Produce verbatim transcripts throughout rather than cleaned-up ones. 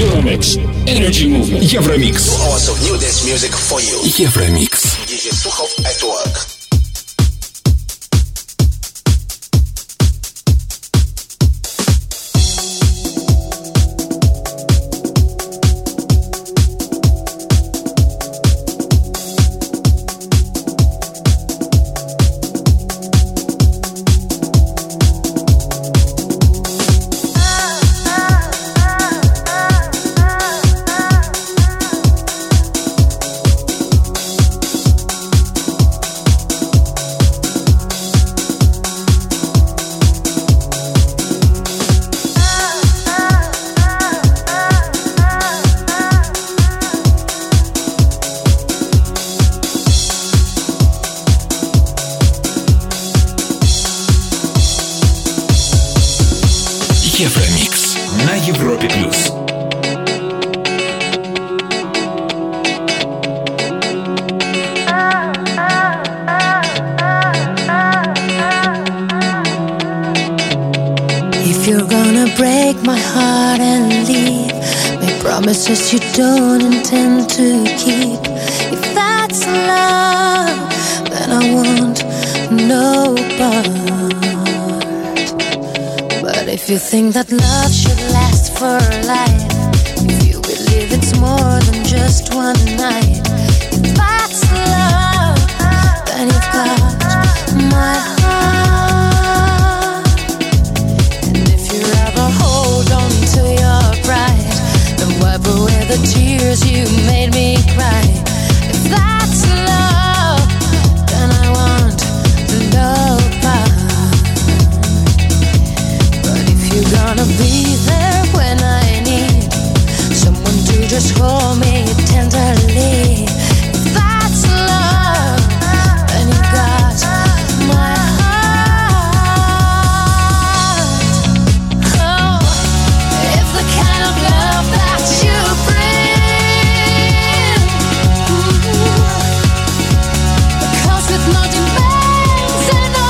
Euromix. Energy Movement. Евромикс. Two hours of new dance music for you. Евромикс. ди джей Сухов at work. Евромикс на Европе плюс. If you're gonna break my heart and leave, make promises you don't intend to keep. If that's love, then I want no part. But if you think that love should last for a life, if you believe it's more than just one night, if that's love, then you've got my heart. And if you ever hold on to your pride, then wipe away the tears you made me cry. If that's love, then I want no part. You're gonna be there when I need someone to just hold me tenderly. If that's love, then you got my heart. Oh, if the kind of love that you bring comes with no demands and no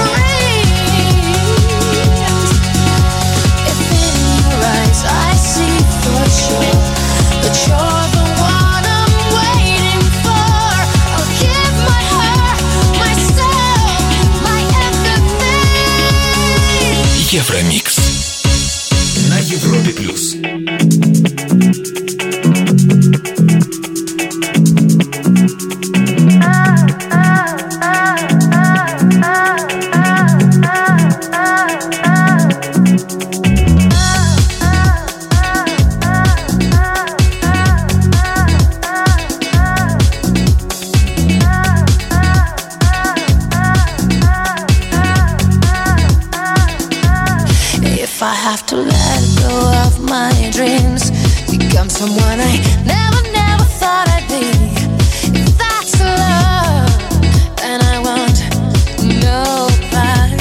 strings, I see for sure that you're the one I'm waiting for. I'll give my heart, my soul, my everything. Евромикс на Европе плюс. I have to let go of my dreams, become someone I never, never thought I'd be. If that's love, then I want no part.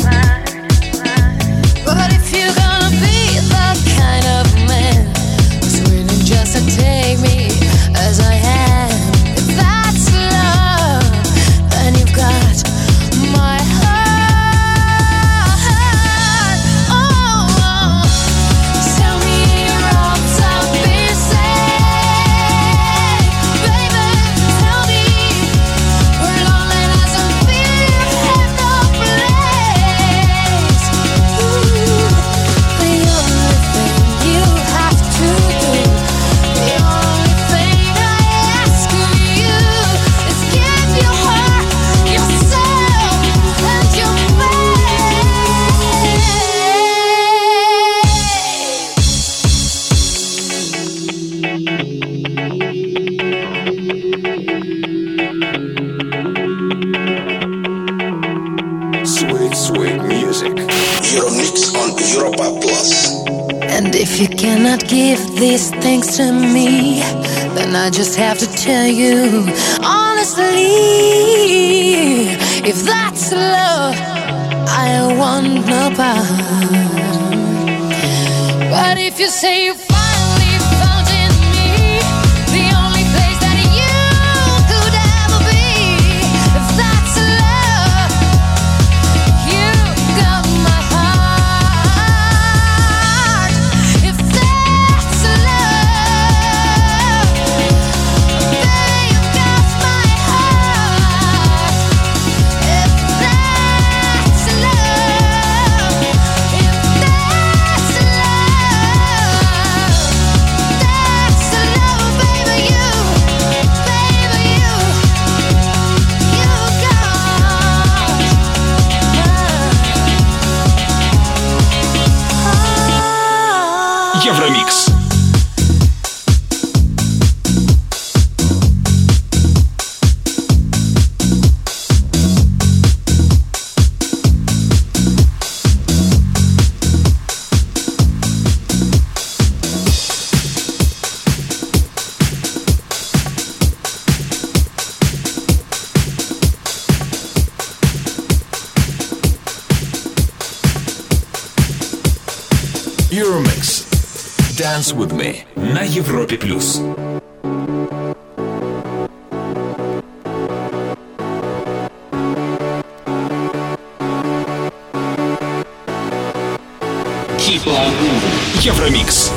But if you're gonna be the kind of man who's willing just to take me as I am, if that's love, then you've got my heart. And if you cannot give these things to me, then I just have to tell you honestly, if that's love, I want no part. But if you say you finally found in me the only place that you could ever be, if that's love, you got my heart. If that's love, Евромикс. Euromix. Dance with me на Европе плюс. Keep on moving. Евромикс.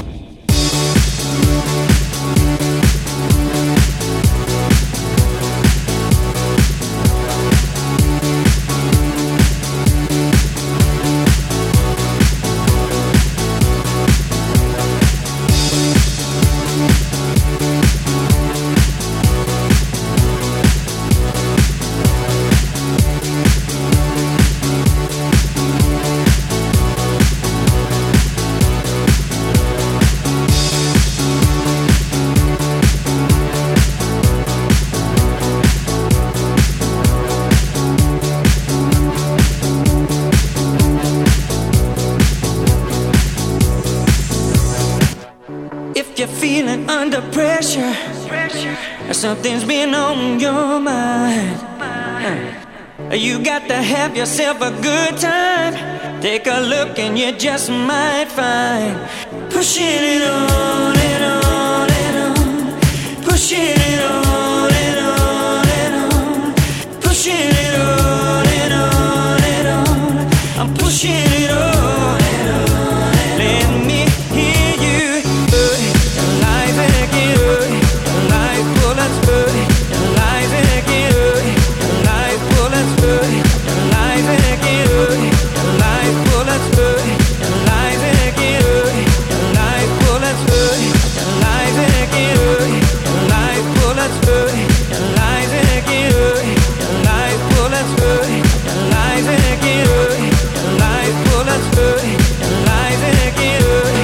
Under pressure, something's been on your mind. You got to have yourself a good time. Take a look and you just might find. Pushing it on and on and on. Pushing it on and on and on. Pushing it on and on and on. I'm pushing it on and on. Let me hear you. Life again, life full of good. Life again, life full of good. Life again, life full of good. Life again, life full of good. Life again, life full of good. Life again, life full of good. Life again, life full of good. Life again.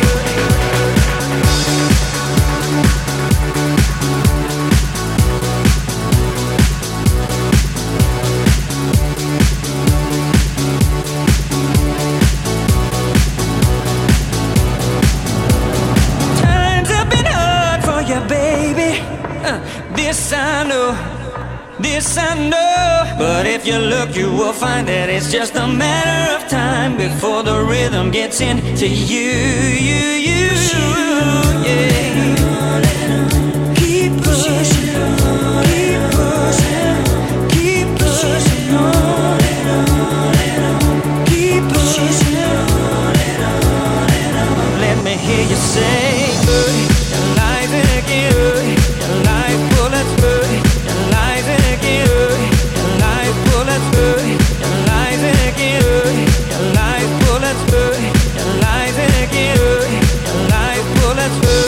Baby, uh, this I know, this I know. But if you look, you will find that it's just a matter of time before the rhythm gets into you, you, you, yeah. Keep pushing, keep pushing, keep pushing on and on and on. Keep pushing on and on and on. Let me hear you say, life again, life full of good. Life again, life full of good. Life again, life full of good. Life again, life full of good.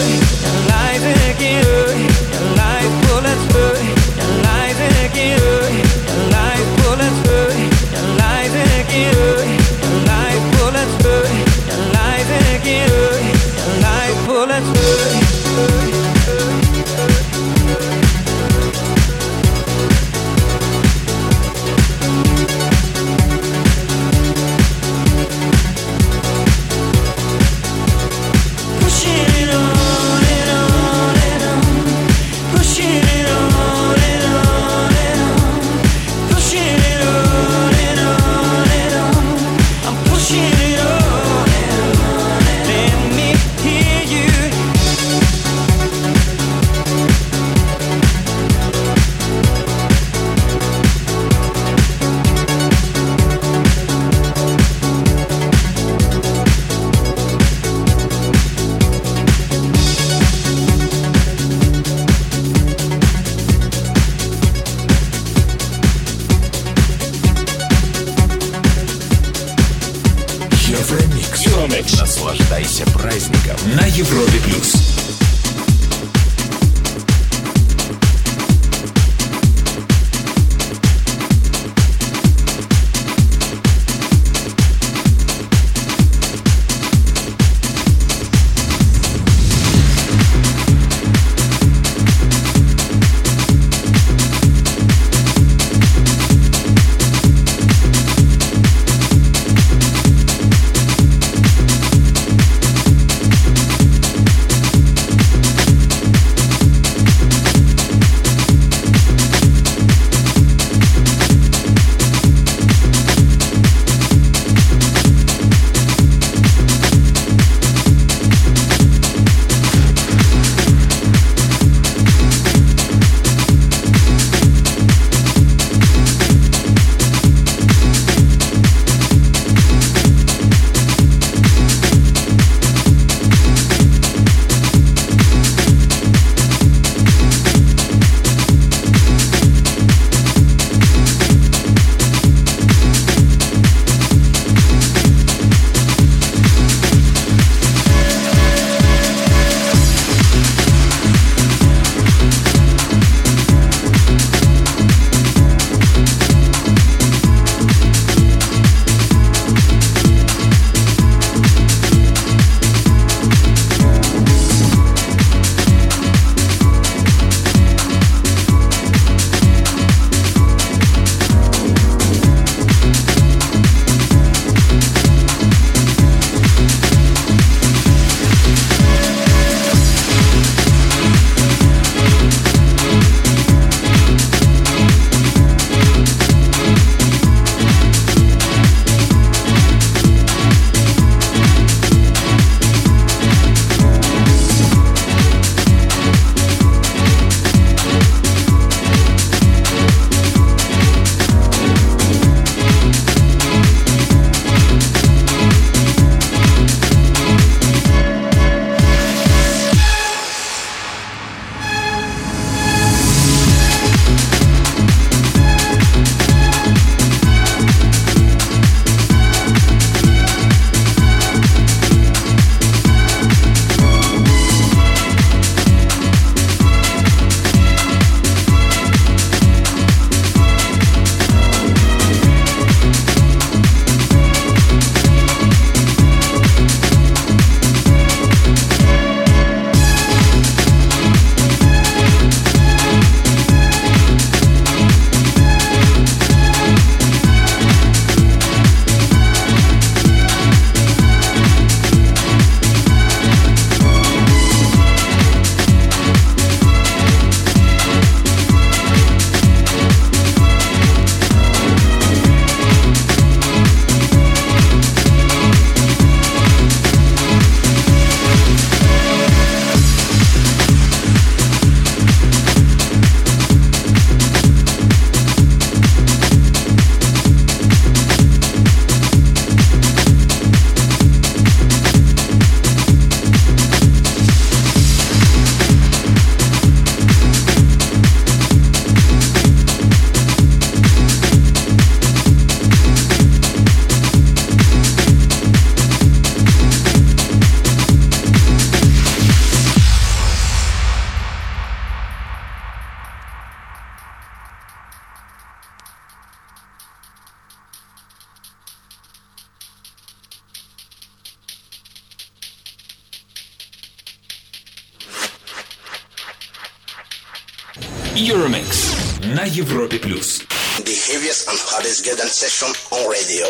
Euromix на Европе плюс. The heaviest and hardest get dance session on radio.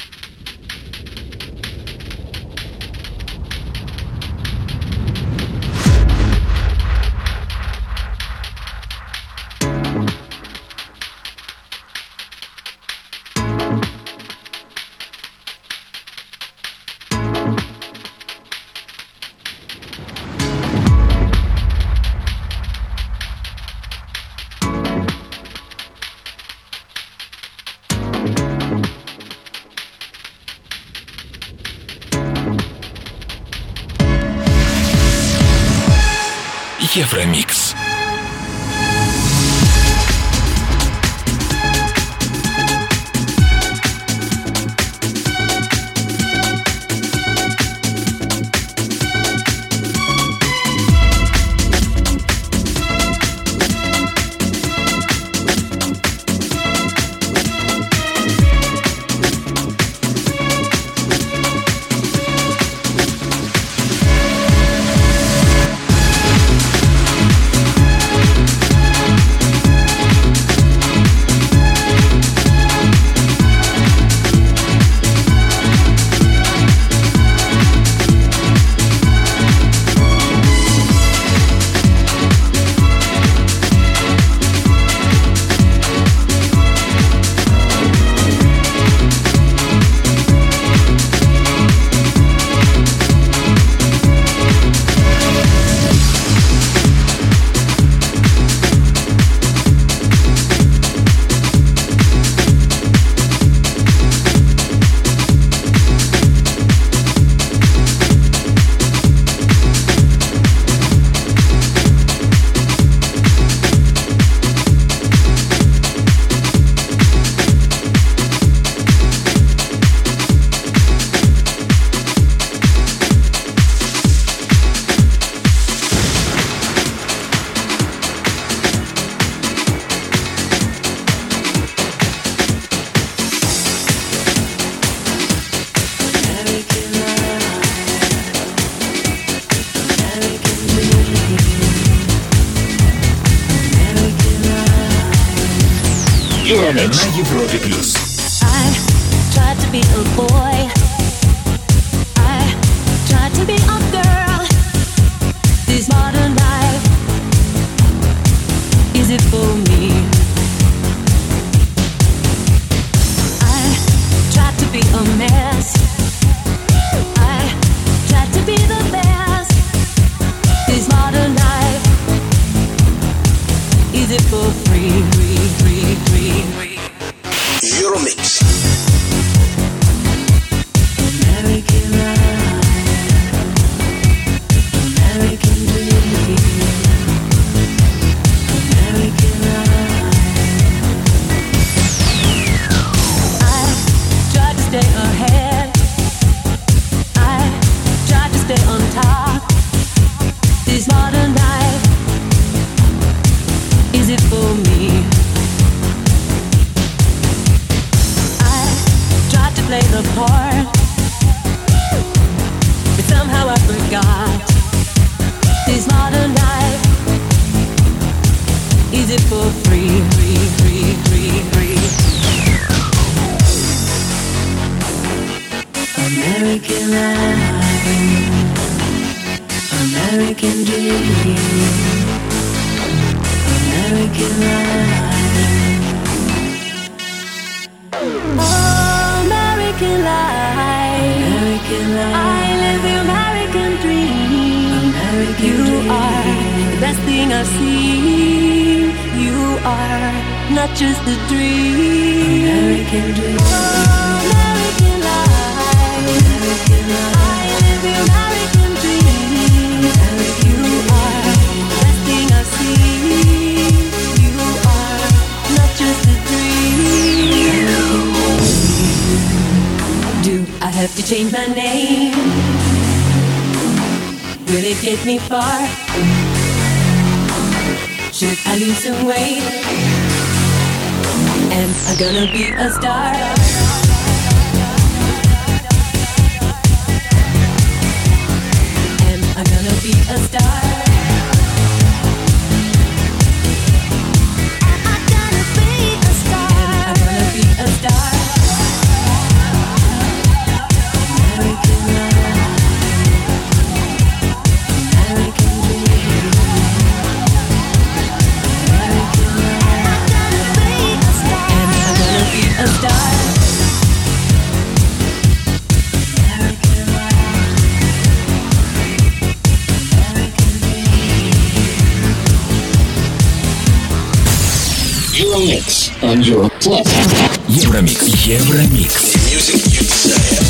Евромикс. Euromix на Европе плюс. I tried to be a boy. I tried to be a girl. This modern life, is it for me? I tried to be a mess. I tried to be the best. This modern life, is it for free? Free, free, free, free. Euromix. American life, American dream, American life. I tried to stay ahead. I tried to stay on top. This modern life, is it for me? Play the part, but somehow I forgot. This modern life, is it for free, free, free, free, free? American life, American dream, American life. American life, American life. I live the American dream. American you dream. Are the best thing I've seen. You are not just a dream. American dream. Oh, American life, American life. I live the American dream. American you are the best thing I've seen. You are not just a dream. Do I have to change my name? Will it get me far? Should I lose some weight? Am I gonna be a star? Am I gonna be a star? And your plus. Евромикс. Евромикс. The music you desire.